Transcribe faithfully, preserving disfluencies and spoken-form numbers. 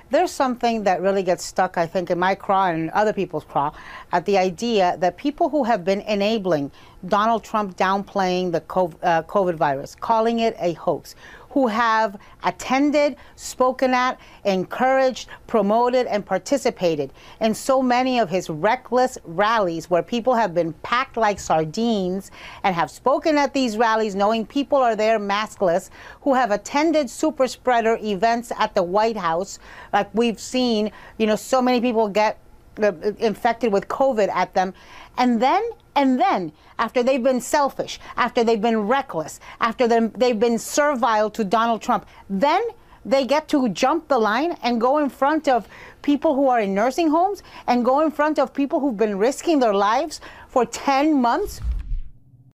there's something that really gets stuck, I think, in my craw and other people's craw at the idea that people who have been enabling Donald Trump downplaying the COVID virus, calling it a hoax, who have attended, spoken at, encouraged, promoted, and participated in so many of his reckless rallies where people have been packed like sardines and have spoken at these rallies knowing people are there maskless, who have attended super spreader events at the White House, like we've seen, you know, so many people get uh, infected with COVID at them, and then And then, after they've been selfish, after they've been reckless, after they've been servile to Donald Trump, then they get to jump the line and go in front of people who are in nursing homes and go in front of people who've been risking their lives for ten months